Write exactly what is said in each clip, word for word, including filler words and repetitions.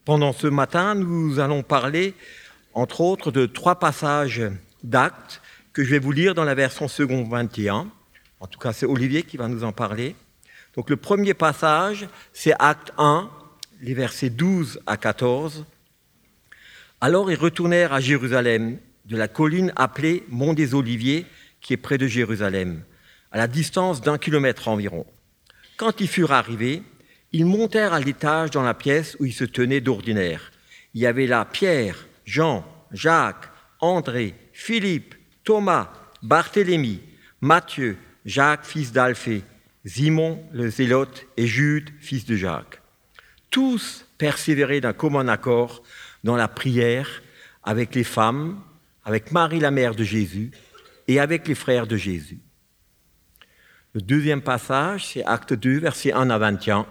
Pendant ce matin, nous allons parler, entre autres, de trois passages d'Actes que je vais vous lire dans la version seconde vingt et un. En tout cas, c'est Olivier qui va nous en parler. Donc le premier passage, c'est Acte un, les versets douze à quatorze. Alors ils retournèrent à Jérusalem, de la colline appelée Mont des Oliviers, qui est près de Jérusalem, à la distance d'un kilomètre environ. Quand ils furent arrivés, ils montèrent à l'étage dans la pièce où ils se tenaient d'ordinaire. Il y avait là Pierre, Jean, Jacques, André, Philippe, Thomas, Barthélemy, Matthieu, Jacques, fils d'Alphée, Simon le Zélote et Jude, fils de Jacques. Tous persévéraient d'un commun accord dans la prière avec les femmes, avec Marie la mère de Jésus et avec les frères de Jésus. Le deuxième passage, c'est Acte deux, versets un à vingt et un.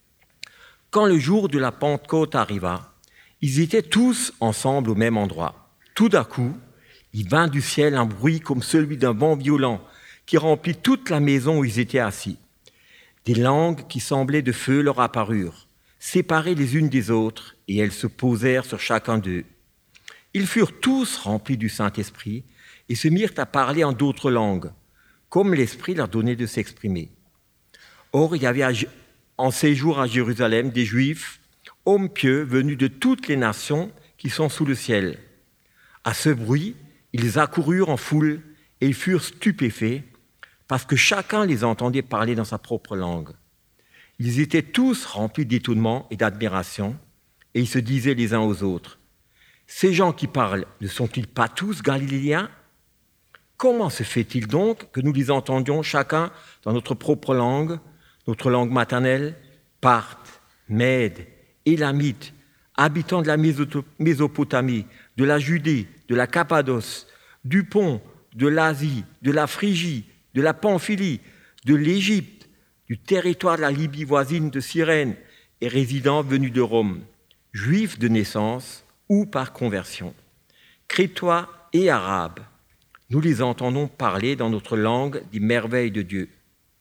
Quand le jour de la Pentecôte arriva, ils étaient tous ensemble au même endroit. Tout d'un coup, il vint du ciel un bruit comme celui d'un vent violent qui remplit toute la maison où ils étaient assis. Des langues qui semblaient de feu leur apparurent, séparées les unes des autres, et elles se posèrent sur chacun d'eux. Ils furent tous remplis du Saint-Esprit et se mirent à parler en d'autres langues, comme l'Esprit leur donnait de s'exprimer. Or, il y avait en séjour à Jérusalem des Juifs, hommes pieux venus de toutes les nations qui sont sous le ciel. À ce bruit, ils accoururent en foule et ils furent stupéfaits parce que chacun les entendait parler dans sa propre langue. Ils étaient tous remplis d'étonnement et d'admiration et ils se disaient les uns aux autres : « Ces gens qui parlent, ne sont-ils pas tous galiléens ? Comment se fait-il donc que nous les entendions chacun dans notre propre langue, notre langue maternelle, Parthes, Mèdes, Élamites, habitants de la Mésopotamie, de la Judée, de la Cappadoce, du Pont, de l'Asie, de la Phrygie, de la Pamphylie, de l'Égypte, du territoire de la Libye voisine de Cyrène et résidents venus de Rome, juifs de naissance ou par conversion, Crétois et Arabes. Nous les entendons parler dans notre langue des merveilles de Dieu. »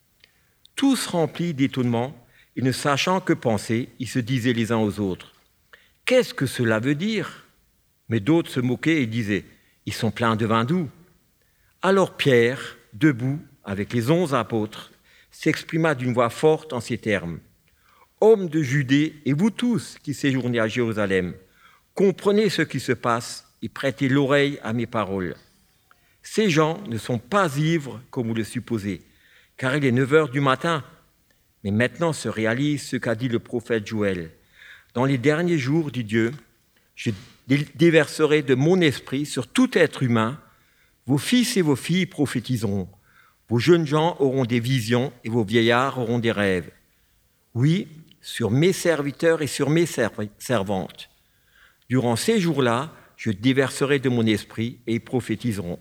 Tous remplis d'étonnement et ne sachant que penser, ils se disaient les uns aux autres : « Qu'est-ce que cela veut dire ?» Mais d'autres se moquaient et disaient : « Ils sont pleins de vin doux. » Alors Pierre, debout avec les onze apôtres, s'exprima d'une voix forte en ces termes : « Hommes de Judée et vous tous qui séjournez à Jérusalem, comprenez ce qui se passe et prêtez l'oreille à mes paroles. Ces gens ne sont pas ivres comme vous le supposez, car il est neuf heures du matin. Mais maintenant se réalise ce qu'a dit le prophète Joël. Dans les derniers jours, dit Dieu, je déverserai de mon esprit sur tout être humain. Vos fils et vos filles prophétiseront. Vos jeunes gens auront des visions et vos vieillards auront des rêves. Oui, sur mes serviteurs et sur mes servantes. Durant ces jours-là, je déverserai de mon esprit et ils prophétiseront.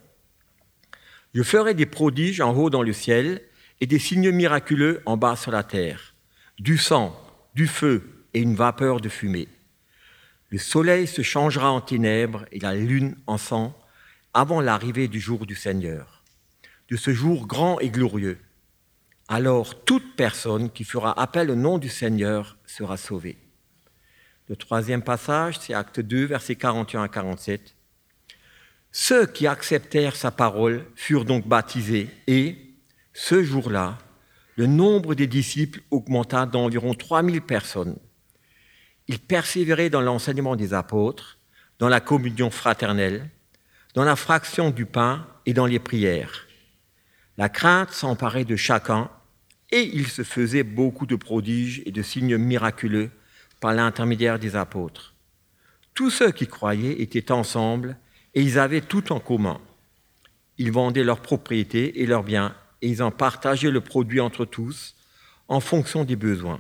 Je ferai des prodiges en haut dans le ciel et des signes miraculeux en bas sur la terre, du sang, du feu et une vapeur de fumée. Le soleil se changera en ténèbres et la lune en sang avant l'arrivée du jour du Seigneur, de ce jour grand et glorieux. Alors toute personne qui fera appel au nom du Seigneur sera sauvée. » Le troisième passage, c'est Acte deux, versets quarante et un à quarante-sept. Ceux qui acceptèrent sa parole furent donc baptisés et, ce jour-là, le nombre des disciples augmenta d'environ trois mille personnes. Ils persévéraient dans l'enseignement des apôtres, dans la communion fraternelle, dans la fraction du pain et dans les prières. La crainte s'emparait de chacun et il se faisait beaucoup de prodiges et de signes miraculeux par l'intermédiaire des apôtres. Tous ceux qui croyaient étaient ensemble et ils avaient tout en commun. Ils vendaient leurs propriétés et leurs biens et ils en partageaient le produit entre tous en fonction des besoins.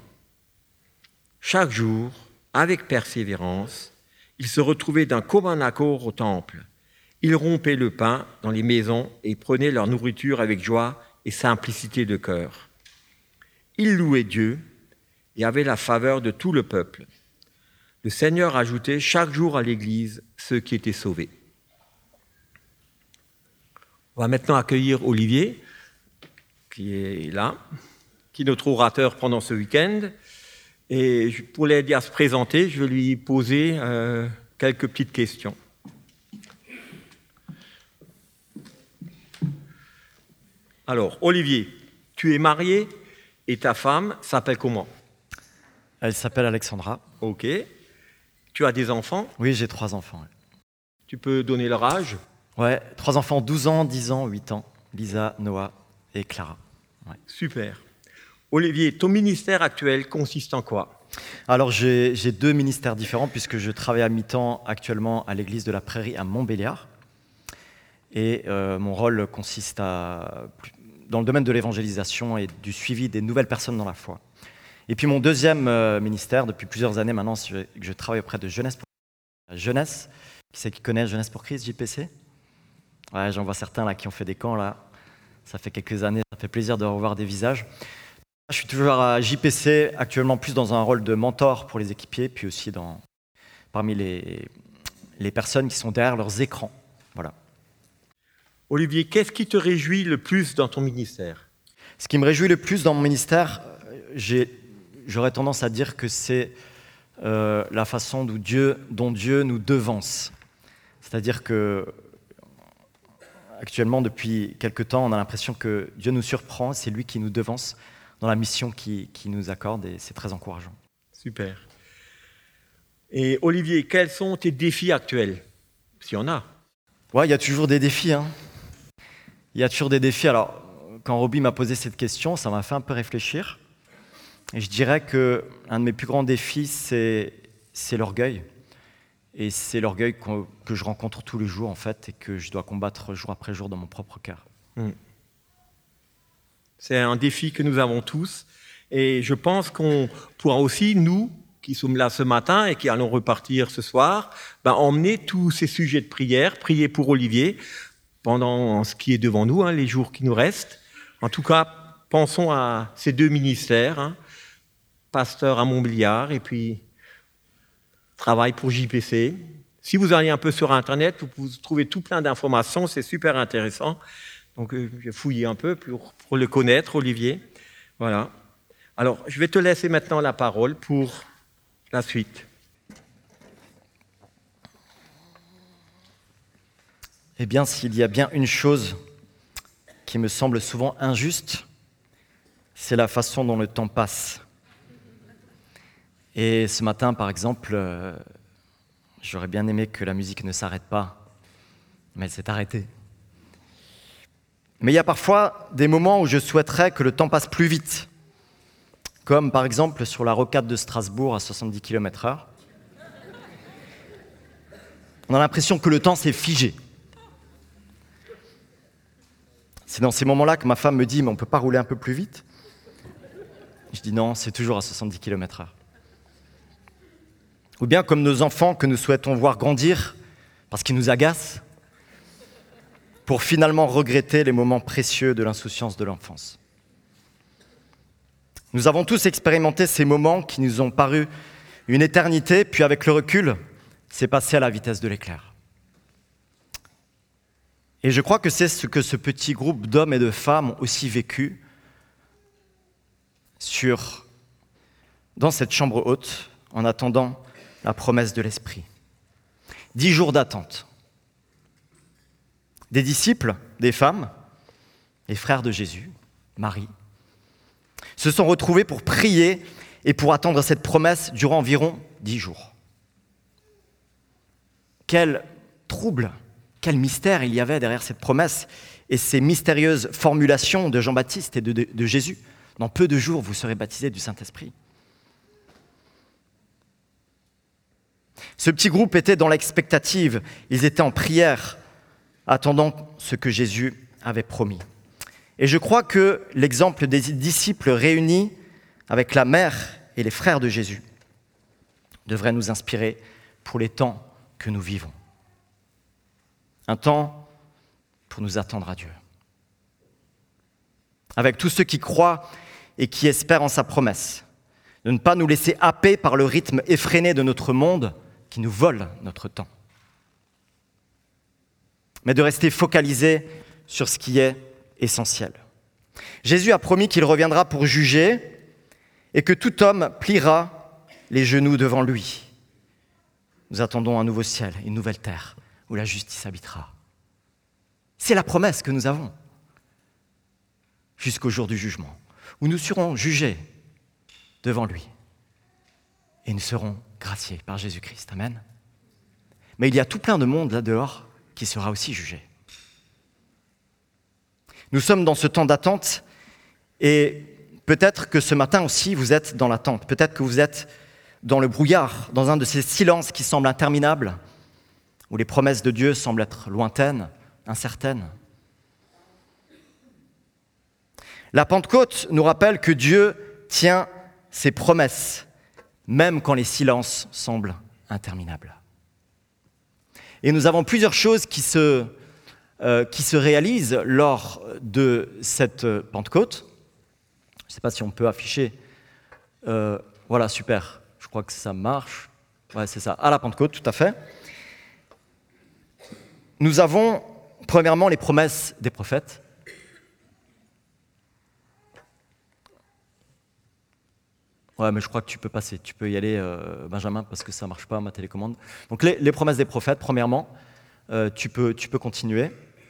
Chaque jour, avec persévérance, ils se retrouvaient d'un commun accord au temple. Ils rompaient le pain dans les maisons et prenaient leur nourriture avec joie et simplicité de cœur. Ils louaient Dieu et avaient la faveur de tout le peuple. Le Seigneur ajoutait chaque jour à l'Église ceux qui étaient sauvés. On va maintenant accueillir Olivier, qui est là, qui est notre orateur pendant ce week-end. Et pour l'aider à se présenter, je vais lui poser euh, quelques petites questions. Alors, Olivier, tu es marié et ta femme s'appelle comment? Elle s'appelle Alexandra. Ok. Tu as des enfants? Oui, j'ai trois enfants. Ouais. Tu peux donner leur âge? Ouais, trois enfants, douze ans, dix ans, huit ans. Lisa, Noah et Clara. Ouais. Super. Olivier, ton ministère actuel consiste en quoi? Alors, j'ai, j'ai deux ministères différents puisque je travaille à mi-temps actuellement à l'église de la Prairie à Montbéliard. Et euh, mon rôle consiste à, dans le domaine de l'évangélisation et du suivi des nouvelles personnes dans la foi. Et puis mon deuxième euh, ministère, depuis plusieurs années maintenant, je, je travaille auprès de Jeunesse pour Jeunesse. Qui c'est qui connaît Jeunesse pour Christ, J P C? Ouais, j'en vois certains là qui ont fait des camps là. Ça fait quelques années, ça fait plaisir de revoir des visages. Je suis toujours à J P C, actuellement plus dans un rôle de mentor pour les équipiers, puis aussi dans, parmi les, les personnes qui sont derrière leurs écrans. Voilà. Olivier, qu'est-ce qui te réjouit le plus dans ton ministère? Ce qui me réjouit le plus dans mon ministère, j'ai, j'aurais tendance à dire que c'est euh, la façon dont Dieu, dont Dieu nous devance. C'est-à-dire que actuellement, depuis quelque temps, on a l'impression que Dieu nous surprend, c'est lui qui nous devance dans la mission qu'il qui nous accorde et c'est très encourageant. Super. Et Olivier, quels sont tes défis actuels? S'il y en a. Ouais, il y a toujours des défis. Hein. Il y a toujours des défis. Alors, quand Roby m'a posé cette question, ça m'a fait un peu réfléchir. Et je dirais qu'un de mes plus grands défis, c'est, c'est l'orgueil. Et c'est l'orgueil que je rencontre tous les jours, en fait, et que je dois combattre jour après jour dans mon propre cœur. Mmh. C'est un défi que nous avons tous. Et je pense qu'on pourra aussi, nous, qui sommes là ce matin et qui allons repartir ce soir, ben, emmener tous ces sujets de prière, prier pour Olivier pendant ce qui est devant nous, hein, les jours qui nous restent. En tout cas, pensons à ces deux ministères, hein, pasteur à Montbéliard et puis travail pour J P C. Si vous allez un peu sur Internet, vous pouvez trouver tout plein d'informations, c'est super intéressant. Donc, euh, j'ai fouillé un peu pour, pour le connaître, Olivier. Voilà. Alors, je vais te laisser maintenant la parole pour la suite. Eh bien, s'il y a bien une chose qui me semble souvent injuste, c'est la façon dont le temps passe. Et ce matin, par exemple, euh, j'aurais bien aimé que la musique ne s'arrête pas, mais elle s'est arrêtée. Mais il y a parfois des moments où je souhaiterais que le temps passe plus vite, comme par exemple sur la rocade de Strasbourg à soixante-dix kilomètres heure. On a l'impression que le temps s'est figé. C'est dans ces moments-là que ma femme me dit « mais on ne peut pas rouler un peu plus vite ?» Je dis « non, c'est toujours à soixante-dix kilomètres heure. » Ou bien comme nos enfants que nous souhaitons voir grandir parce qu'ils nous agacent, pour finalement regretter les moments précieux de l'insouciance de l'enfance. Nous avons tous expérimenté ces moments qui nous ont paru une éternité, puis avec le recul, c'est passé à la vitesse de l'éclair. Et je crois que c'est ce que ce petit groupe d'hommes et de femmes ont aussi vécu sur, dans cette chambre haute, en attendant la promesse de l'Esprit. Dix jours d'attente. Des disciples, des femmes, les frères de Jésus, Marie, se sont retrouvés pour prier et pour attendre cette promesse durant environ dix jours. Quel trouble, quel mystère il y avait derrière cette promesse et ces mystérieuses formulations de Jean-Baptiste et de, de, de Jésus. Dans peu de jours, vous serez baptisés du Saint-Esprit. Ce petit groupe était dans l'expectative, ils étaient en prière, attendant ce que Jésus avait promis. Et je crois que l'exemple des disciples réunis avec la mère et les frères de Jésus devrait nous inspirer pour les temps que nous vivons. Un temps pour nous attendre à Dieu. Avec tous ceux qui croient et qui espèrent en sa promesse, de ne pas nous laisser happer par le rythme effréné de notre monde qui nous vole notre temps, mais de rester focalisés sur ce qui est essentiel. Jésus a promis qu'il reviendra pour juger et que tout homme pliera les genoux devant lui. Nous attendons un nouveau ciel, une nouvelle terre, où la justice habitera. C'est la promesse que nous avons, jusqu'au jour du jugement, où nous serons jugés devant lui, et nous serons graciés par Jésus-Christ. Amen. Mais il y a tout plein de monde là dehors qui sera aussi jugé. Nous sommes dans ce temps d'attente, et peut-être que ce matin aussi, vous êtes dans l'attente. Peut-être que vous êtes dans le brouillard, dans un de ces silences qui semblent interminables, où les promesses de Dieu semblent être lointaines, incertaines. La Pentecôte nous rappelle que Dieu tient ses promesses, même quand les silences semblent interminables. Et nous avons plusieurs choses qui se, euh, qui se réalisent lors de cette Pentecôte. Je ne sais pas si on peut afficher. Euh, voilà, super. Je crois que ça marche. Ouais, c'est ça. À la Pentecôte, tout à fait. Nous avons, premièrement, les promesses des prophètes. Ouais, mais je crois que tu peux passer. Tu peux y aller, euh, Benjamin, parce que ça ne marche pas, ma télécommande. Donc, les, les promesses des prophètes, premièrement, euh, tu peux, tu peux continuer.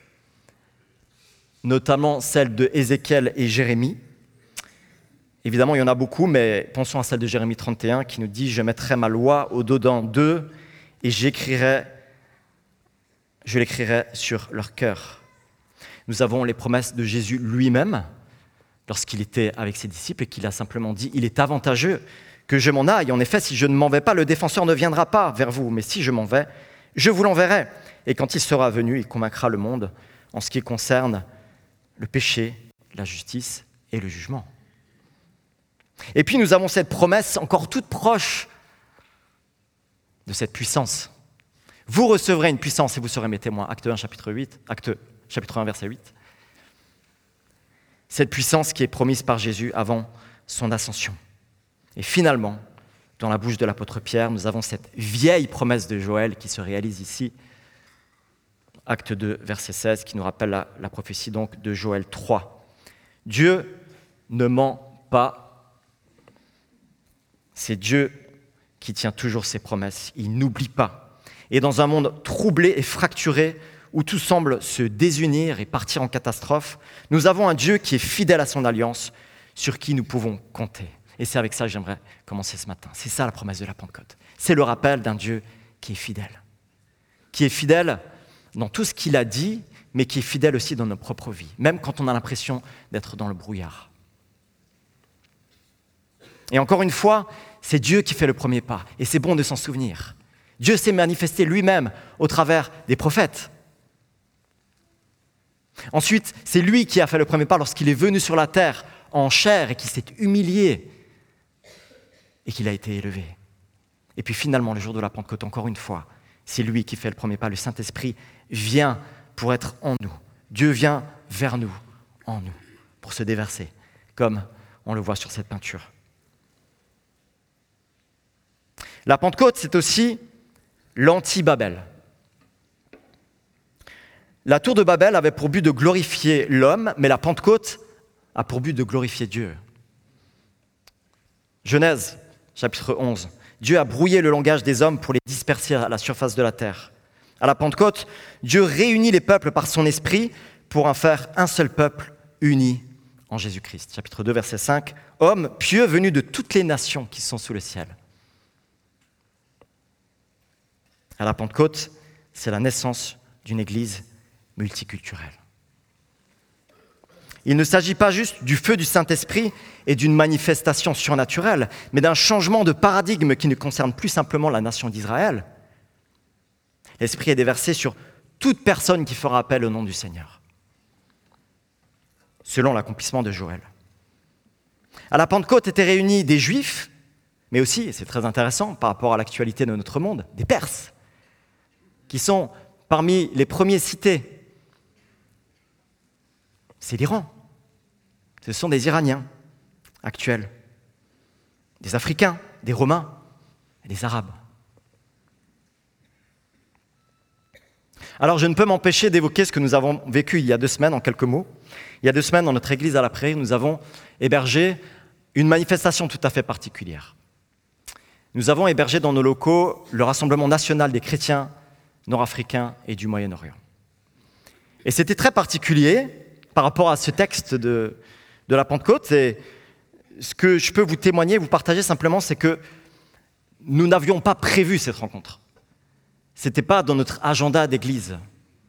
Notamment celles de Ézéchiel et Jérémie. Évidemment, il y en a beaucoup, mais pensons à celle de Jérémie trente et un qui nous dit « Je mettrai ma loi au-dedans d'eux et j'écrirai, je l'écrirai sur leur cœur. » Nous avons les promesses de Jésus lui-même, lorsqu'il était avec ses disciples et qu'il a simplement dit « Il est avantageux que je m'en aille. En effet, si je ne m'en vais pas, le défenseur ne viendra pas vers vous. Mais si je m'en vais, je vous l'enverrai. Et quand il sera venu, il convaincra le monde en ce qui concerne le péché, la justice et le jugement. » Et puis nous avons cette promesse encore toute proche de cette puissance. Vous recevrez une puissance et vous serez mes témoins. Acte un, chapitre huit, Acte chapitre un, verset huit. Cette puissance qui est promise par Jésus avant son ascension. Et finalement, dans la bouche de l'apôtre Pierre, nous avons cette vieille promesse de Joël qui se réalise ici. Acte deux, verset seize, qui nous rappelle la, la prophétie donc de Joël trois. Dieu ne ment pas. C'est Dieu qui tient toujours ses promesses. Il n'oublie pas. Et dans un monde troublé et fracturé, où tout semble se désunir et partir en catastrophe, nous avons un Dieu qui est fidèle à son alliance, sur qui nous pouvons compter. Et c'est avec ça que j'aimerais commencer ce matin. C'est ça la promesse de la Pentecôte. C'est le rappel d'un Dieu qui est fidèle. Qui est fidèle dans tout ce qu'il a dit, mais qui est fidèle aussi dans nos propres vies, même quand on a l'impression d'être dans le brouillard. Et encore une fois, c'est Dieu qui fait le premier pas, et c'est bon de s'en souvenir. Dieu s'est manifesté lui-même au travers des prophètes. Ensuite, c'est lui qui a fait le premier pas lorsqu'il est venu sur la terre en chair et qui s'est humilié et qu'il a été élevé. Et puis finalement, le jour de la Pentecôte, encore une fois, c'est lui qui fait le premier pas. Le Saint-Esprit vient pour être en nous. Dieu vient vers nous, en nous, pour se déverser, comme on le voit sur cette peinture. La Pentecôte, c'est aussi l'anti-Babel. La tour de Babel avait pour but de glorifier l'homme, mais la Pentecôte a pour but de glorifier Dieu. Genèse, chapitre onze. Dieu a brouillé le langage des hommes pour les disperser à la surface de la terre. À la Pentecôte, Dieu réunit les peuples par son esprit pour en faire un seul peuple uni en Jésus-Christ. Chapitre deux, verset cinq. Hommes pieux venus de toutes les nations qui sont sous le ciel. À la Pentecôte, c'est la naissance d'une église multiculturelle. Il ne s'agit pas juste du feu du Saint-Esprit et d'une manifestation surnaturelle, mais d'un changement de paradigme qui ne concerne plus simplement la nation d'Israël. L'Esprit est déversé sur toute personne qui fera appel au nom du Seigneur, selon l'accomplissement de Joël. À la Pentecôte étaient réunis des Juifs, mais aussi, et c'est très intéressant par rapport à l'actualité de notre monde, des Perses, qui sont parmi les premiers cités. C'est l'Iran. Ce sont des Iraniens actuels, des Africains, des Romains et des Arabes. Alors je ne peux m'empêcher d'évoquer ce que nous avons vécu il y a deux semaines en quelques mots. Il y a deux semaines, dans notre église à la Prairie, nous avons hébergé une manifestation tout à fait particulière. nous avons hébergé dans nos locaux le Rassemblement national des chrétiens nord-africains et du Moyen-Orient. Et c'était très particulier par rapport à ce texte de, de la Pentecôte. Et ce que je peux vous témoigner, vous partager simplement, c'est que nous n'avions pas prévu cette rencontre. Ce n'était pas dans notre agenda d'église.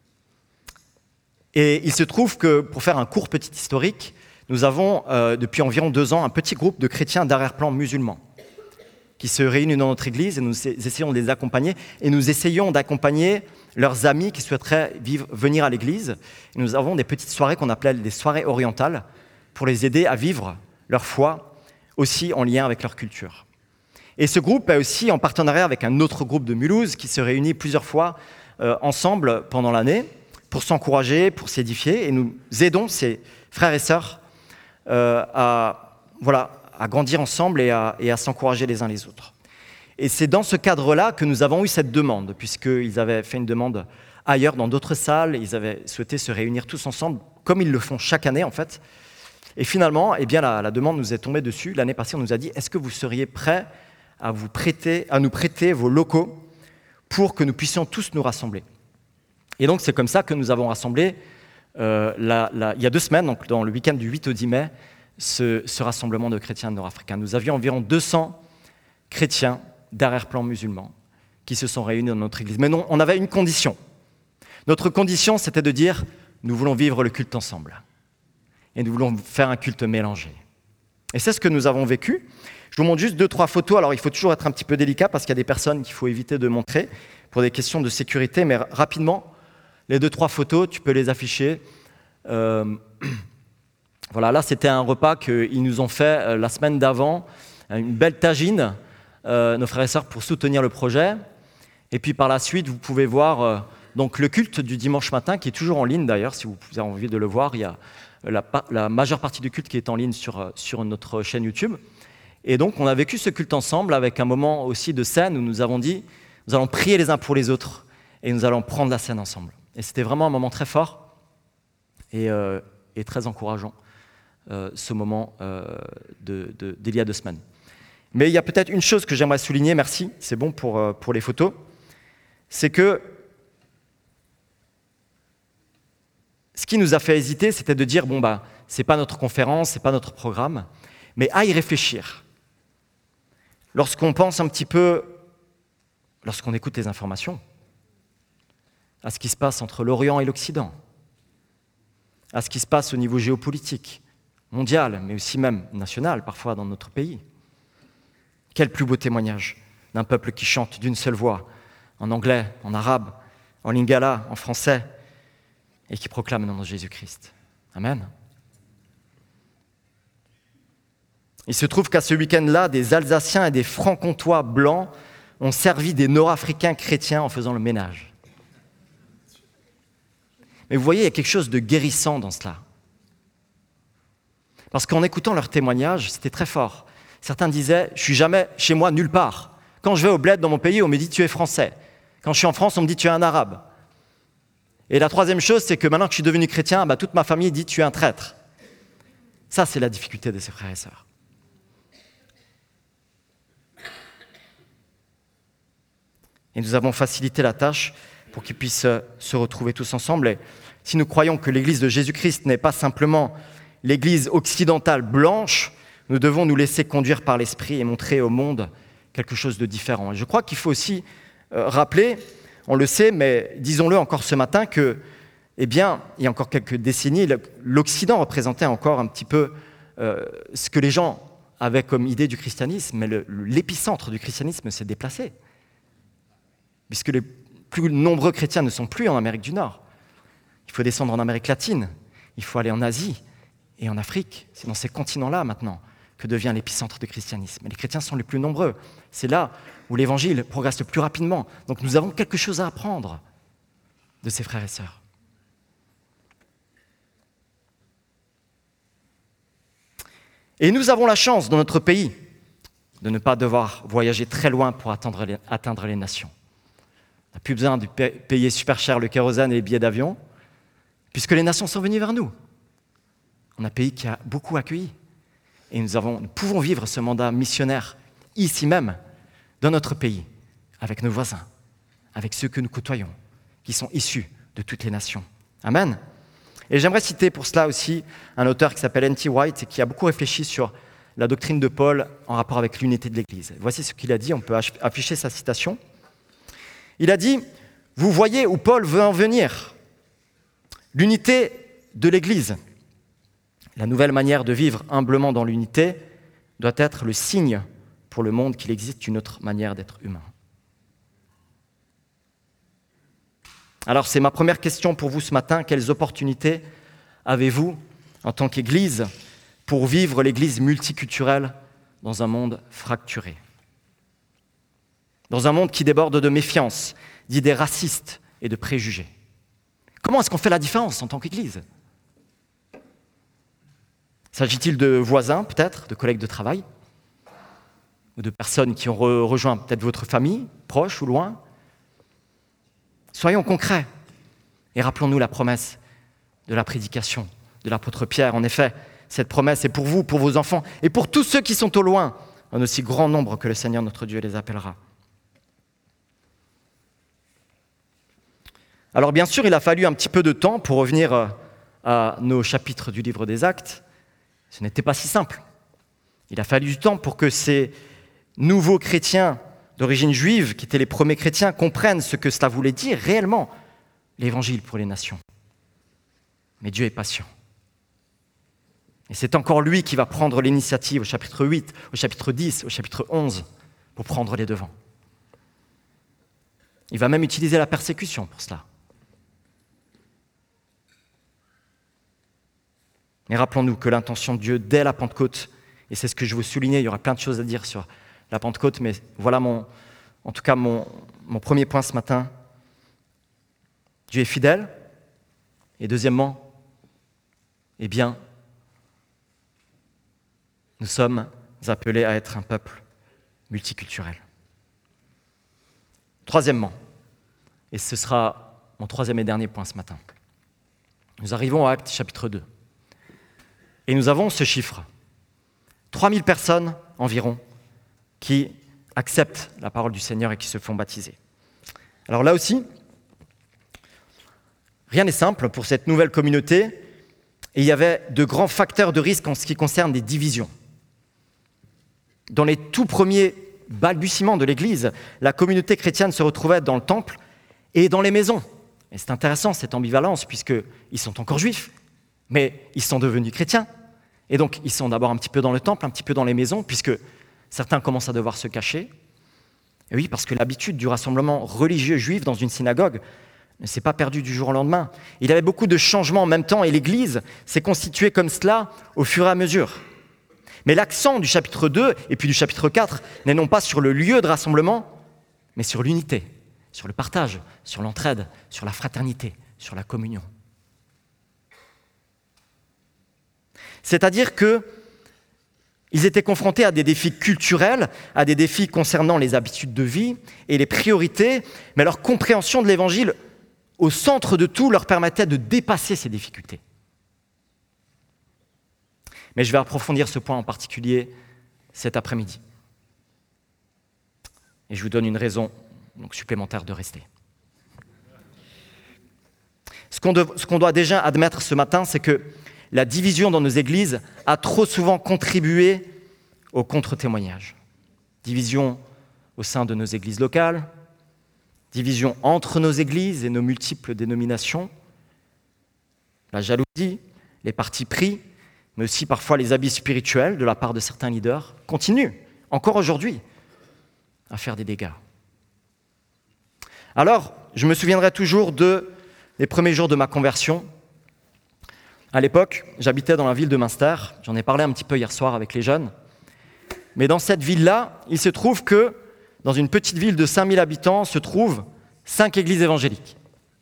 Et il se trouve que, pour faire un court petit historique, nous avons, euh, depuis environ deux ans, un petit groupe de chrétiens d'arrière-plan musulmans qui se réunissent dans notre église et nous essayons de les accompagner. Et nous essayons d'accompagner leurs amis qui souhaiteraient vivre, venir à l'église. Et nous avons des petites soirées qu'on appelait des soirées orientales pour les aider à vivre leur foi, aussi en lien avec leur culture. Et ce groupe est aussi en partenariat avec un autre groupe de Mulhouse qui se réunit plusieurs fois euh, ensemble pendant l'année pour s'encourager, pour s'édifier. Et nous aidons ces frères et sœurs euh, à, voilà, à grandir ensemble et à, et à s'encourager les uns les autres. Et c'est dans ce cadre-là que nous avons eu cette demande, puisqu'ils avaient fait une demande ailleurs, dans d'autres salles. Ils avaient souhaité se réunir tous ensemble, comme ils le font chaque année en fait. Et finalement, eh bien, la, la demande nous est tombée dessus. L'année passée, on nous a dit « Est-ce que vous seriez prêts à, vous prêter, à nous prêter vos locaux pour que nous puissions tous nous rassembler ?» Et donc, c'est comme ça que nous avons rassemblé, euh, la, la, il y a deux semaines, donc dans le week-end du huit au dix mai, ce, ce rassemblement de chrétiens nord-africains. Nous avions environ deux cents chrétiens d'arrière-plan musulmans qui se sont réunis dans notre église. Mais non, on avait une condition. Notre condition, c'était de dire « Nous voulons vivre le culte ensemble. » Et nous voulons faire un culte mélangé. Et c'est ce que nous avons vécu. Je vous montre juste deux, trois photos. Alors, il faut toujours être un petit peu délicat parce qu'il y a des personnes qu'il faut éviter de montrer pour des questions de sécurité. Mais rapidement, les deux, trois photos, tu peux les afficher. Euh, voilà, là, c'était un repas qu'ils nous ont fait euh, la semaine d'avant. Une belle tagine, euh, nos frères et sœurs, pour soutenir le projet. Et puis, par la suite, vous pouvez voir euh, donc, le culte du dimanche matin, qui est toujours en ligne d'ailleurs, si vous avez envie de le voir. Il y a La, la majeure partie du culte qui est en ligne sur, sur notre chaîne YouTube. Et donc, on a vécu ce culte ensemble avec un moment aussi de scène où nous avons dit, nous allons prier les uns pour les autres et nous allons prendre la scène ensemble. Et c'était vraiment un moment très fort et, euh, et très encourageant, euh, ce moment euh, de, de, d'il y a deux semaines. Mais il y a peut-être une chose que j'aimerais souligner, merci, c'est bon pour, euh, pour les photos, c'est que ce qui nous a fait hésiter, c'était de dire, bon, bah, ce n'est pas notre conférence, ce n'est pas notre programme, mais à y réfléchir. Lorsqu'on pense un petit peu, lorsqu'on écoute les informations, à ce qui se passe entre l'Orient et l'Occident, à ce qui se passe au niveau géopolitique, mondial, mais aussi même national, parfois dans notre pays. Quel plus beau témoignage d'un peuple qui chante d'une seule voix, en anglais, en arabe, en lingala, en français, et qui proclame le nom de Jésus-Christ. Amen. Il se trouve qu'à ce week-end-là, des Alsaciens et des Franc-Comtois blancs ont servi des Nord-Africains chrétiens en faisant le ménage. Mais vous voyez, il y a quelque chose de guérissant dans cela. Parce qu'en écoutant leurs témoignages, c'était très fort. Certains disaient « Je ne suis jamais chez moi nulle part. Quand je vais au bled dans mon pays, on me dit « Tu es français. Quand je suis en France, on me dit « Tu es un arabe. » Et la troisième chose, c'est que maintenant que je suis devenu chrétien, bah, toute ma famille dit « Tu es un traître. » Ça, c'est la difficulté de ses frères et sœurs. Et nous avons facilité la tâche pour qu'ils puissent se retrouver tous ensemble. Et si nous croyons que l'Église de Jésus-Christ n'est pas simplement l'Église occidentale blanche, nous devons nous laisser conduire par l'Esprit et montrer au monde quelque chose de différent. Et je crois qu'il faut aussi euh, rappeler, on le sait, mais disons-le encore ce matin, que, eh bien, il y a encore quelques décennies, l'Occident représentait encore un petit peu euh, ce que les gens avaient comme idée du christianisme, mais le, l'épicentre du christianisme s'est déplacé, puisque les plus nombreux chrétiens ne sont plus en Amérique du Nord. Il faut descendre en Amérique latine, il faut aller en Asie et en Afrique. C'est dans ces continents-là maintenant que devient l'épicentre du christianisme. Et les chrétiens sont les plus nombreux. C'est là où l'évangile progresse le plus rapidement. Donc nous avons quelque chose à apprendre de ces frères et sœurs. Et nous avons la chance dans notre pays de ne pas devoir voyager très loin pour atteindre les, atteindre les nations. On n'a plus besoin de payer super cher le kérosène et les billets d'avion, puisque les nations sont venues vers nous. On a un pays qui a beaucoup accueilli. Et nous, avons, nous pouvons vivre ce mandat missionnaire ici même, dans notre pays, avec nos voisins, avec ceux que nous côtoyons, qui sont issus de toutes les nations. Amen. Et j'aimerais citer pour cela aussi un auteur qui s'appelle N T White et qui a beaucoup réfléchi sur la doctrine de Paul en rapport avec l'unité de l'Église. Voici ce qu'il a dit, on peut afficher sa citation. Il a dit « Vous voyez où Paul veut en venir. L'unité de l'Église, la nouvelle manière de vivre humblement dans l'unité, doit être le signe pour le monde qu'il existe une autre manière d'être humain. » Alors, c'est ma première question pour vous ce matin. Quelles opportunités avez-vous en tant qu'Église pour vivre l'Église multiculturelle dans un monde fracturé? Dans un monde qui déborde de méfiance, d'idées racistes et de préjugés. Comment est-ce qu'on fait la différence en tant qu'Église? S'agit-il de voisins, peut-être, de collègues de travail, ou de personnes qui ont re- rejoint peut-être votre famille, proche ou loin? Soyons concrets et rappelons-nous la promesse de la prédication de l'apôtre Pierre. En effet, cette promesse est pour vous, pour vos enfants et pour tous ceux qui sont au loin, en aussi grand nombre que le Seigneur notre Dieu les appellera. Alors bien sûr, il a fallu un petit peu de temps pour revenir à nos chapitres du livre des Actes. Ce n'était pas si simple. Il a fallu du temps pour que ces nouveaux chrétiens d'origine juive, qui étaient les premiers chrétiens, comprennent ce que cela voulait dire réellement, l'évangile pour les nations. Mais Dieu est patient. Et c'est encore lui qui va prendre l'initiative au chapitre huit, au chapitre dix, au chapitre onze, pour prendre les devants. Il va même utiliser la persécution pour cela. Mais rappelons-nous que l'intention de Dieu dès la Pentecôte, et c'est ce que je veux souligner, il y aura plein de choses à dire sur la Pentecôte, mais voilà mon, en tout cas mon, mon premier point ce matin. Dieu est fidèle, et deuxièmement, eh bien, nous sommes appelés à être un peuple multiculturel. Troisièmement, et ce sera mon troisième et dernier point ce matin, nous arrivons à Actes chapitre deux. Et nous avons ce chiffre, trois mille personnes environ qui acceptent la parole du Seigneur et qui se font baptiser. Alors là aussi, rien n'est simple pour cette nouvelle communauté, et il y avait de grands facteurs de risque en ce qui concerne les divisions. Dans les tout premiers balbutiements de l'Église, la communauté chrétienne se retrouvait dans le temple et dans les maisons. Et c'est intéressant cette ambivalence, puisqu'ils sont encore juifs, mais ils sont devenus chrétiens. Et donc, ils sont d'abord un petit peu dans le temple, un petit peu dans les maisons, puisque certains commencent à devoir se cacher. Et oui, parce que l'habitude du rassemblement religieux juif dans une synagogue ne s'est pas perdue du jour au lendemain. Il y avait beaucoup de changements en même temps, et l'Église s'est constituée comme cela au fur et à mesure. Mais l'accent du chapitre deux et puis du chapitre quatre n'est non pas sur le lieu de rassemblement, mais sur l'unité, sur le partage, sur l'entraide, sur la fraternité, sur la communion. C'est-à-dire qu'ils étaient confrontés à des défis culturels, à des défis concernant les habitudes de vie et les priorités, mais leur compréhension de l'Évangile au centre de tout leur permettait de dépasser ces difficultés. Mais je vais approfondir ce point en particulier cet après-midi. Et je vous donne une raison donc, supplémentaire de rester. Ce qu'on, de, ce qu'on doit déjà admettre ce matin, c'est que la division dans nos églises a trop souvent contribué au contre-témoignage. Division au sein de nos églises locales, division entre nos églises et nos multiples dénominations, la jalousie, les partis pris, mais aussi parfois les abus spirituels de la part de certains leaders, continuent, encore aujourd'hui, à faire des dégâts. Alors, je me souviendrai toujours de les premiers jours de ma conversion. À l'époque, j'habitais dans la ville de Münster, j'en ai parlé un petit peu hier soir avec les jeunes, mais dans cette ville-là, il se trouve que dans une petite ville de cinq mille habitants se trouvent cinq églises évangéliques.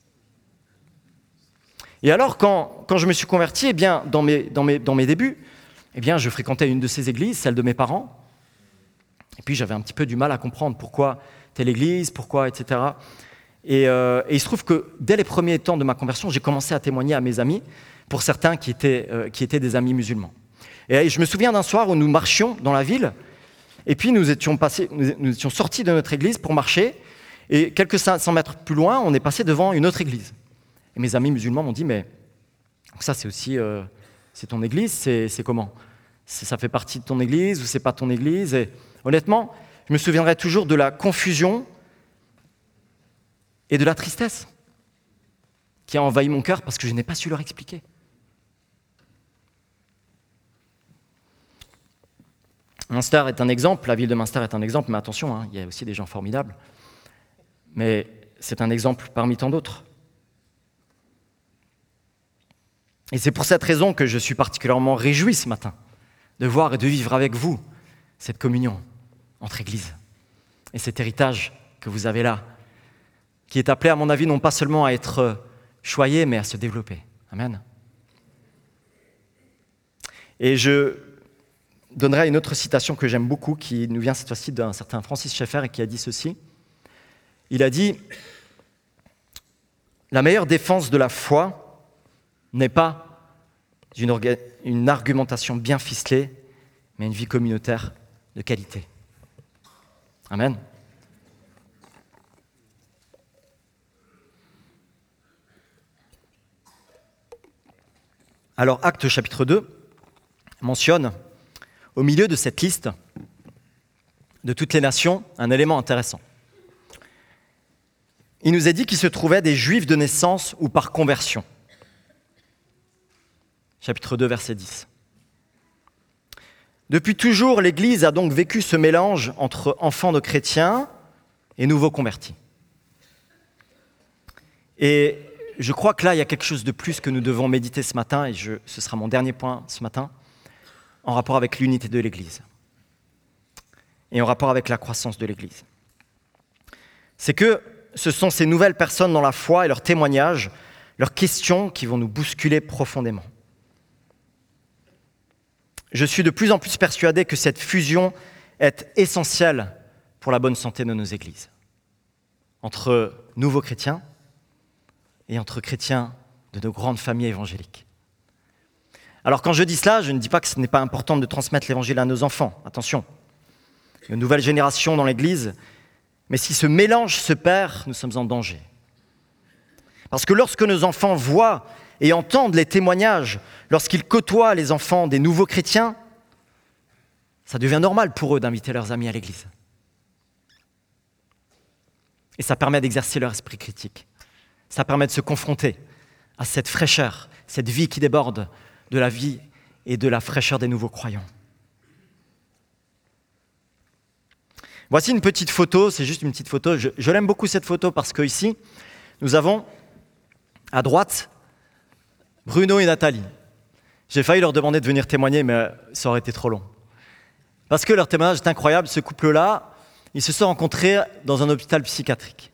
Et alors, quand, quand je me suis converti, eh bien, dans, mes, dans, mes, dans mes débuts, eh bien, je fréquentais une de ces églises, celle de mes parents, et puis j'avais un petit peu du mal à comprendre pourquoi telle église, pourquoi, et cetera. Et, euh, et il se trouve que dès les premiers temps de ma conversion, j'ai commencé à témoigner à mes amis, pour certains qui étaient, euh, qui étaient des amis musulmans. Et je me souviens d'un soir où nous marchions dans la ville, Et puis nous étions, passés, nous, nous étions sortis de notre église pour marcher, et quelques cent mètres plus loin, on est passé devant une autre église. Et mes amis musulmans m'ont dit, mais ça c'est aussi, euh, c'est ton église, c'est, c'est comment c'est, ça fait partie de ton église ou c'est pas ton église? Et honnêtement, je me souviendrai toujours de la confusion et de la tristesse qui a envahi mon cœur parce que je n'ai pas su leur expliquer. Münster est un exemple, la ville de Münster est un exemple, mais attention, hein, il y a aussi des gens formidables. Mais c'est un exemple parmi tant d'autres. Et c'est pour cette raison que je suis particulièrement réjoui ce matin de voir et de vivre avec vous cette communion entre églises et cet héritage que vous avez là, qui est appelé, à mon avis, non pas seulement à être choyé, mais à se développer. Amen. Et je donnerai une autre citation que j'aime beaucoup, qui nous vient cette fois-ci d'un certain Francis Schaeffer et qui a dit ceci. Il a dit « La meilleure défense de la foi n'est pas une, orga- une argumentation bien ficelée, mais une vie communautaire de qualité. » Amen. Alors, Actes chapitre deux mentionne, au milieu de cette liste de toutes les nations, un élément intéressant. Il nous est dit qu'il se trouvait des Juifs de naissance ou par conversion. Chapitre deux, verset dix. Depuis toujours, l'Église a donc vécu ce mélange entre enfants de chrétiens et nouveaux convertis. Et je crois que là, il y a quelque chose de plus que nous devons méditer ce matin, et je, ce sera mon dernier point ce matin, en rapport avec l'unité de l'Église et en rapport avec la croissance de l'Église. C'est que ce sont ces nouvelles personnes dans la foi et leurs témoignages, leurs questions qui vont nous bousculer profondément. Je suis de plus en plus persuadé que cette fusion est essentielle pour la bonne santé de nos églises, entre nouveaux chrétiens et entre chrétiens de nos grandes familles évangéliques. Alors quand je dis cela, je ne dis pas que ce n'est pas important de transmettre l'évangile à nos enfants, attention. Il y a une nouvelle génération dans l'Église, mais si ce mélange se perd, nous sommes en danger. Parce que lorsque nos enfants voient et entendent les témoignages, lorsqu'ils côtoient les enfants des nouveaux chrétiens, ça devient normal pour eux d'inviter leurs amis à l'Église. Et ça permet d'exercer leur esprit critique. Ça permet de se confronter à cette fraîcheur, cette vie qui déborde de la vie et de la fraîcheur des nouveaux croyants. Voici une petite photo, c'est juste une petite photo. Je, je l'aime beaucoup cette photo parce qu'ici, nous avons à droite Bruno et Nathalie. J'ai failli leur demander de venir témoigner, mais ça aurait été trop long. Parce que leur témoignage est incroyable. Ce couple-là, ils se sont rencontrés dans un hôpital psychiatrique.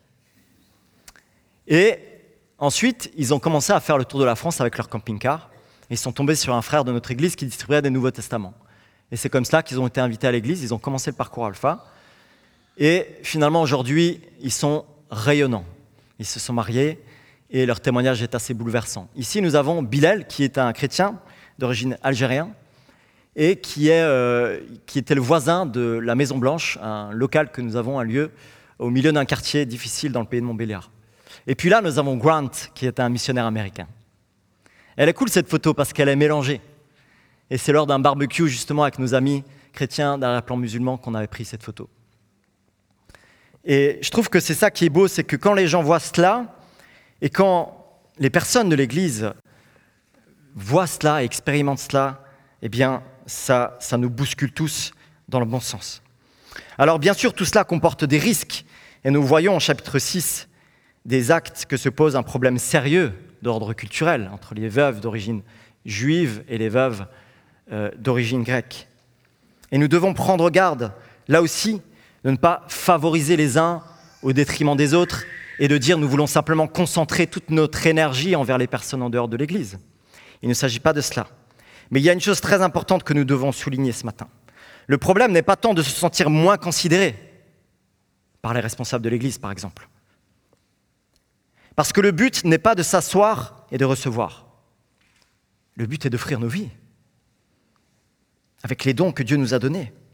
Et ensuite, ils ont commencé à faire le tour de la France avec leur camping-car. Ils sont tombés sur un frère de notre église qui distribuait des Nouveaux Testaments. Et c'est comme cela qu'ils ont été invités à l'église. Ils ont commencé le parcours Alpha. Et finalement, aujourd'hui, ils sont rayonnants. Ils se sont mariés et leur témoignage est assez bouleversant. Ici, nous avons Bilal, qui est un chrétien d'origine algérienne et qui, est, euh, qui était le voisin de la Maison Blanche, un local que nous avons, un lieu au milieu d'un quartier difficile dans le pays de Montbéliard. Et puis là, nous avons Grant, qui est un missionnaire américain. Elle est cool, cette photo, parce qu'elle est mélangée. Et c'est lors d'un barbecue, justement, avec nos amis chrétiens d'arrière-plan musulman qu'on avait pris cette photo. Et je trouve que c'est ça qui est beau, c'est que quand les gens voient cela, et quand les personnes de l'Église voient cela et expérimentent cela, eh bien, ça, ça nous bouscule tous dans le bon sens. Alors, bien sûr, tout cela comporte des risques. Et nous voyons, au chapitre six, des actes que se pose un problème sérieux d'ordre culturel entre les veuves d'origine juive et les veuves euh, d'origine grecque. Et nous devons prendre garde, là aussi, de ne pas favoriser les uns au détriment des autres et de dire nous voulons simplement concentrer toute notre énergie envers les personnes en dehors de l'Église. Il ne s'agit pas de cela. Mais il y a une chose très importante que nous devons souligner ce matin. Le problème n'est pas tant de se sentir moins considéré par les responsables de l'Église, par exemple. Parce que le but n'est pas de s'asseoir et de recevoir. Le but est d'offrir nos vies avec les dons que Dieu nous a donnés.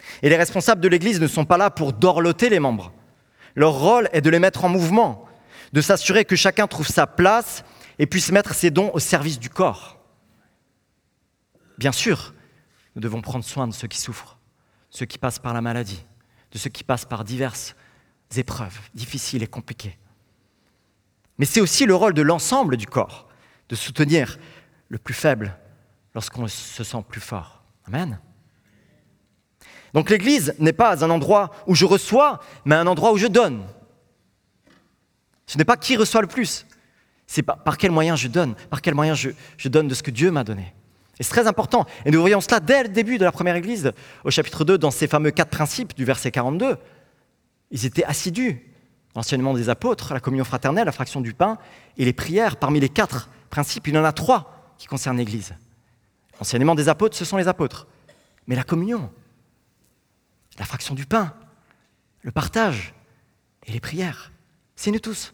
Et les responsables de l'Église ne sont pas là pour dorloter les membres. Leur rôle est de les mettre en mouvement, de s'assurer que chacun trouve sa place et puisse mettre ses dons au service du corps. Bien sûr, nous devons prendre soin de ceux qui souffrent, ceux qui passent par la maladie, de ceux qui passent par diverses épreuves difficiles et compliquées. Mais c'est aussi le rôle de l'ensemble du corps, de soutenir le plus faible lorsqu'on se sent plus fort. Amen. Donc l'Église n'est pas un endroit où je reçois, mais un endroit où je donne. Ce n'est pas qui reçoit le plus, c'est par, par quel moyen je donne, par quel moyen je, je donne de ce que Dieu m'a donné. Et c'est très important. Et nous voyons cela dès le début de la première Église, au chapitre deux, dans ces fameux quatre principes du verset quarante-deux. Ils étaient assidus. L'enseignement des apôtres, la communion fraternelle, la fraction du pain et les prières. Parmi les quatre principes, il y en a trois qui concernent l'Église. L'enseignement des apôtres, ce sont les apôtres. Mais la communion, la fraction du pain, le partage et les prières, c'est nous tous.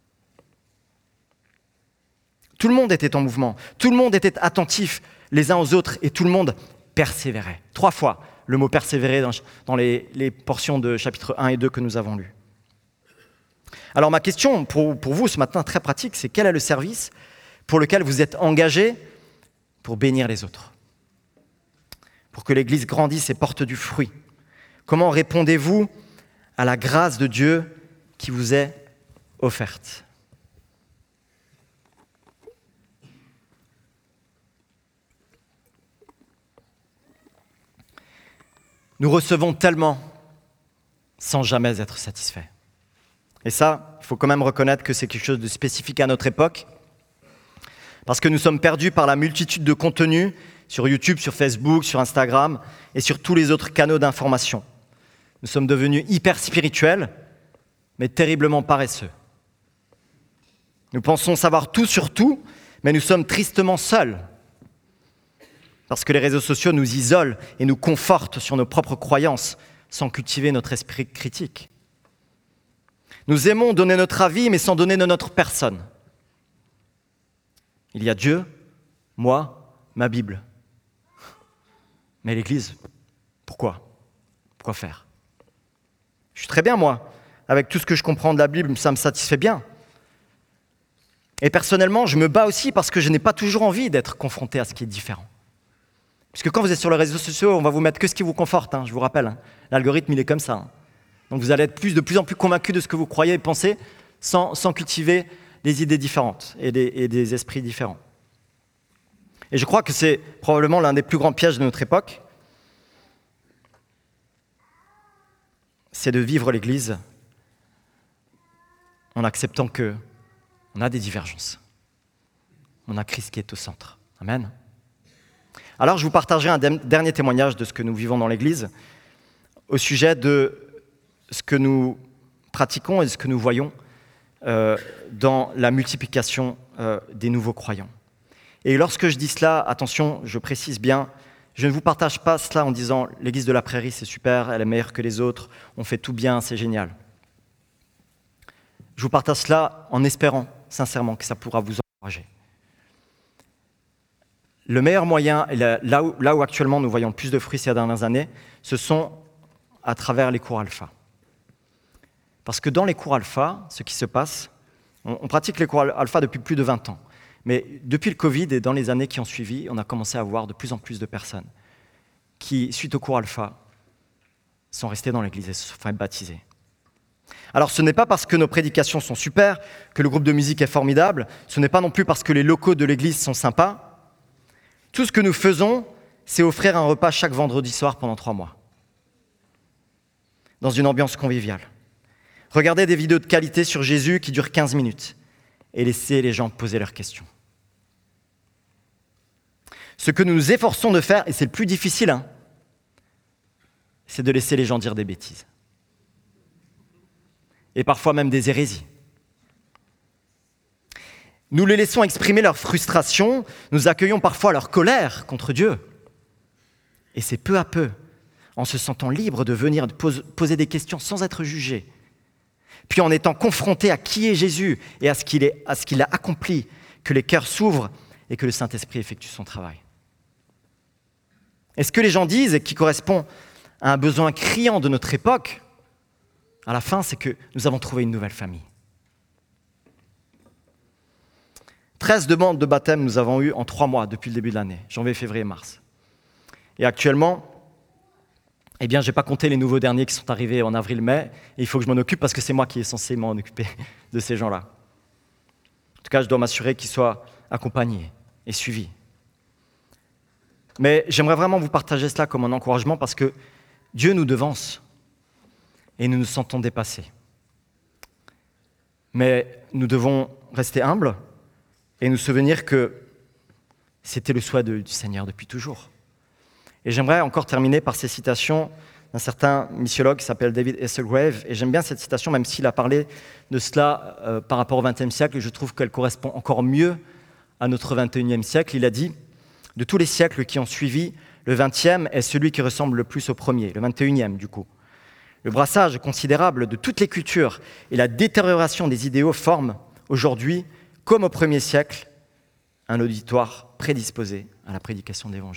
Tout le monde était en mouvement, tout le monde était attentif les uns aux autres et tout le monde persévérait. Trois fois le mot persévérer dans, dans les, les portions de chapitre un et deux que nous avons lues. Alors ma question pour, pour vous ce matin, très pratique, c'est quel est le service pour lequel vous êtes engagés pour bénir les autres, pour que l'Église grandisse et porte du fruit? Comment répondez-vous à la grâce de Dieu qui vous est offerte? Nous recevons tellement sans jamais être satisfaits. Et ça, il faut quand même reconnaître que c'est quelque chose de spécifique à notre époque, parce que nous sommes perdus par la multitude de contenus sur YouTube, sur Facebook, sur Instagram et sur tous les autres canaux d'information. Nous sommes devenus hyper spirituels, mais terriblement paresseux. Nous pensons savoir tout sur tout, mais nous sommes tristement seuls, parce que les réseaux sociaux nous isolent et nous confortent sur nos propres croyances, sans cultiver notre esprit critique. Nous aimons donner notre avis, mais sans donner de notre personne. Il y a Dieu, moi, ma Bible. Mais l'Église, pourquoi? Pourquoi faire? Je suis très bien, moi. Avec tout ce que je comprends de la Bible, ça me satisfait bien. Et personnellement, je me bats aussi parce que je n'ai pas toujours envie d'être confronté à ce qui est différent. Puisque quand vous êtes sur les réseaux sociaux, on va vous mettre que ce qui vous conforte, hein, je vous rappelle. Hein. L'algorithme, il est comme ça. Hein. Donc vous allez être plus, de plus en plus convaincu de ce que vous croyez et pensez sans, sans cultiver des idées différentes et des, et des esprits différents. Et je crois que c'est probablement l'un des plus grands pièges de notre époque. C'est de vivre l'Église en acceptant qu'on a des divergences. On a Christ qui est au centre. Amen. Alors je vous partagerai un dernier témoignage de ce que nous vivons dans l'Église au sujet de ce que nous pratiquons et ce que nous voyons euh, dans la multiplication euh, des nouveaux croyants. Et lorsque je dis cela, attention, je précise bien, je ne vous partage pas cela en disant « l'Église de la Prairie, c'est super, elle est meilleure que les autres, on fait tout bien, c'est génial ». Je vous partage cela en espérant sincèrement que ça pourra vous encourager. Le meilleur moyen, et là où, là où actuellement nous voyons le plus de fruits ces dernières années, ce sont à travers les cours alpha. Parce que dans les cours alpha, ce qui se passe, on, on pratique les cours alpha depuis plus de vingt ans. Mais depuis le Covid et dans les années qui ont suivi, on a commencé à voir de plus en plus de personnes qui, suite au cours alpha, sont restées dans l'Église et se sont fait baptiser. Alors ce n'est pas parce que nos prédications sont super, que le groupe de musique est formidable, ce n'est pas non plus parce que les locaux de l'Église sont sympas. Tout ce que nous faisons, c'est offrir un repas chaque vendredi soir pendant trois mois, dans une ambiance conviviale. Regardez des vidéos de qualité sur Jésus qui durent quinze minutes et laisser les gens poser leurs questions. Ce que nous nous efforçons de faire, et c'est le plus difficile, hein, c'est de laisser les gens dire des bêtises. Et parfois même des hérésies. Nous les laissons exprimer leur frustration, nous accueillons parfois leur colère contre Dieu. Et c'est peu à peu, en se sentant libre de venir de poser des questions sans être jugé, puis en étant confrontés à qui est Jésus et à ce qu'il est, à ce qu'il a accompli, que les cœurs s'ouvrent et que le Saint-Esprit effectue son travail. Et ce que les gens disent et qui correspond à un besoin criant de notre époque, à la fin, c'est que nous avons trouvé une nouvelle famille. treize demandes de baptême nous avons eues en trois mois depuis le début de l'année, janvier, février, mars. Et actuellement, eh bien, je n'ai pas compté les nouveaux derniers qui sont arrivés en avril-mai, et il faut que je m'en occupe parce que c'est moi qui est censé m'en occuper de ces gens-là. En tout cas, je dois m'assurer qu'ils soient accompagnés et suivis. Mais j'aimerais vraiment vous partager cela comme un encouragement parce que Dieu nous devance et nous nous sentons dépassés. Mais nous devons rester humbles et nous souvenir que c'était le souhait de, du Seigneur depuis toujours. Et j'aimerais encore terminer par ces citations d'un certain missiologue qui s'appelle David Hasselgrave. Et j'aime bien cette citation, même s'il a parlé de cela euh, par rapport au vingtième siècle, et je trouve qu'elle correspond encore mieux à notre vingt et unième siècle. Il a dit « De tous les siècles qui ont suivi, le vingtième est celui qui ressemble le plus au premier, le vingt et unième du coup. Le brassage considérable de toutes les cultures et la détérioration des idéaux forment aujourd'hui, comme au premier siècle, un auditoire prédisposé à la prédication de l'Évangile. »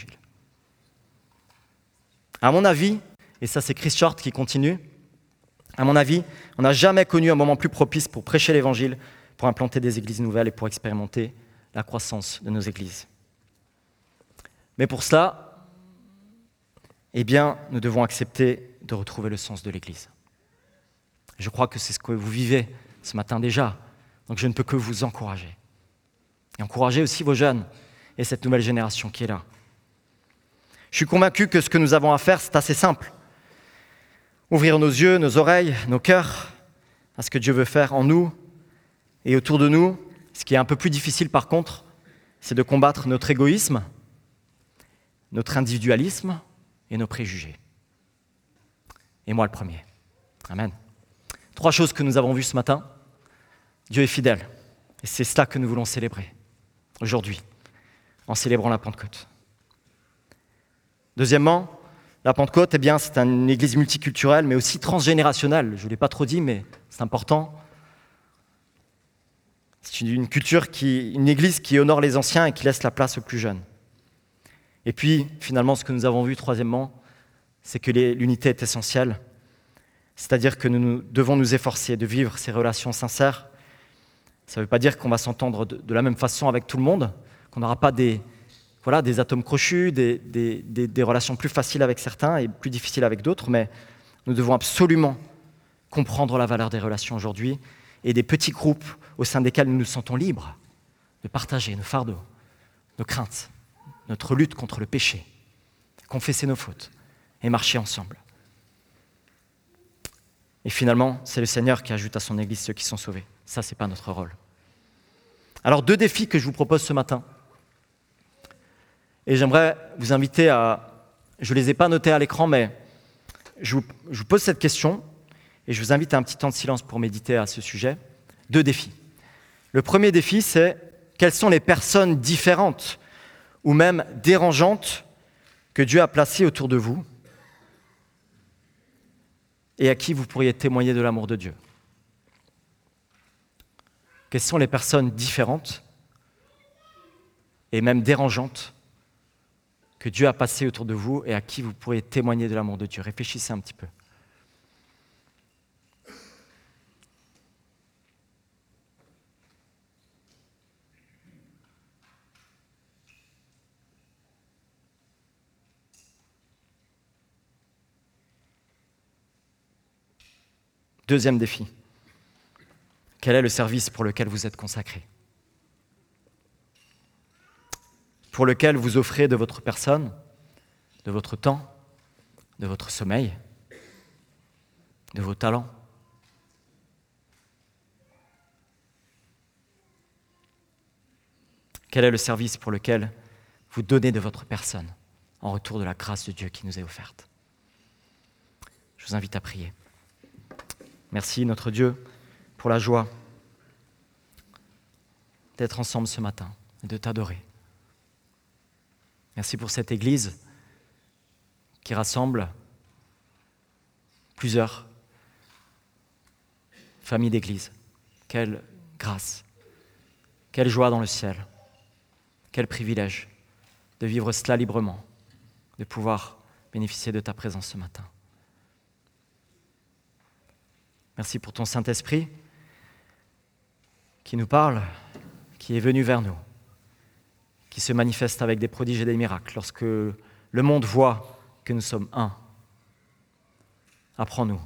À mon avis, et ça c'est Chris Short qui continue, à mon avis, on n'a jamais connu un moment plus propice pour prêcher l'Évangile, pour implanter des églises nouvelles et pour expérimenter la croissance de nos églises. Mais pour cela, eh bien, nous devons accepter de retrouver le sens de l'Église. Je crois que c'est ce que vous vivez ce matin déjà, donc je ne peux que vous encourager. Et encourager aussi vos jeunes et cette nouvelle génération qui est là. Je suis convaincu que ce que nous avons à faire, c'est assez simple. Ouvrir nos yeux, nos oreilles, nos cœurs à ce que Dieu veut faire en nous et autour de nous. Ce qui est un peu plus difficile par contre, c'est de combattre notre égoïsme, notre individualisme et nos préjugés. Et moi le premier. Amen. Trois choses que nous avons vues ce matin. Dieu est fidèle. Et c'est cela que nous voulons célébrer aujourd'hui, en célébrant la Pentecôte. Deuxièmement, la Pentecôte, eh bien, c'est une église multiculturelle, mais aussi transgénérationnelle. Je ne l'ai pas trop dit, mais c'est important. C'est une culture, qui, une église qui honore les anciens et qui laisse la place aux plus jeunes. Et puis, finalement, ce que nous avons vu, troisièmement, c'est que les, l'unité est essentielle. C'est-à-dire que nous, nous devons nous efforcer de vivre ces relations sincères. Ça ne veut pas dire qu'on va s'entendre de, de la même façon avec tout le monde, qu'on n'aura pas des... Voilà, des atomes crochus, des, des, des, des relations plus faciles avec certains et plus difficiles avec d'autres, mais nous devons absolument comprendre la valeur des relations aujourd'hui et des petits groupes au sein desquels nous nous sentons libres de partager nos fardeaux, nos craintes, notre lutte contre le péché, confesser nos fautes et marcher ensemble. Et finalement, c'est le Seigneur qui ajoute à son Église ceux qui sont sauvés. Ça, ce n'est pas notre rôle. Alors, deux défis que je vous propose ce matin. Et j'aimerais vous inviter à... Je ne les ai pas notés à l'écran, mais je vous, je vous pose cette question et je vous invite à un petit temps de silence pour méditer à ce sujet. Deux défis. Le premier défi, c'est quelles sont les personnes différentes ou même dérangeantes que Dieu a placées autour de vous et à qui vous pourriez témoigner de l'amour de Dieu. Quelles sont les personnes différentes et même dérangeantes que Dieu a passé autour de vous et à qui vous pourriez témoigner de l'amour de Dieu. Réfléchissez un petit peu. Deuxième défi. Quel est le service pour lequel vous êtes consacré ? Pour lequel vous offrez de votre personne, de votre temps, de votre sommeil, de vos talents. Quel est le service pour lequel vous donnez de votre personne en retour de la grâce de Dieu qui nous est offerte ? Je vous invite à prier. Merci notre Dieu pour la joie d'être ensemble ce matin et de t'adorer. Merci pour cette Église qui rassemble plusieurs familles d'Église. Quelle grâce, quelle joie dans le ciel, quel privilège de vivre cela librement, de pouvoir bénéficier de ta présence ce matin. Merci pour ton Saint-Esprit qui nous parle, qui est venu vers nous, qui se manifeste avec des prodiges et des miracles. Lorsque le monde voit que nous sommes un, apprends-nous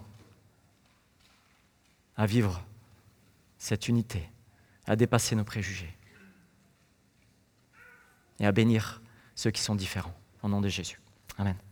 à vivre cette unité, à dépasser nos préjugés et à bénir ceux qui sont différents. Au nom de Jésus. Amen.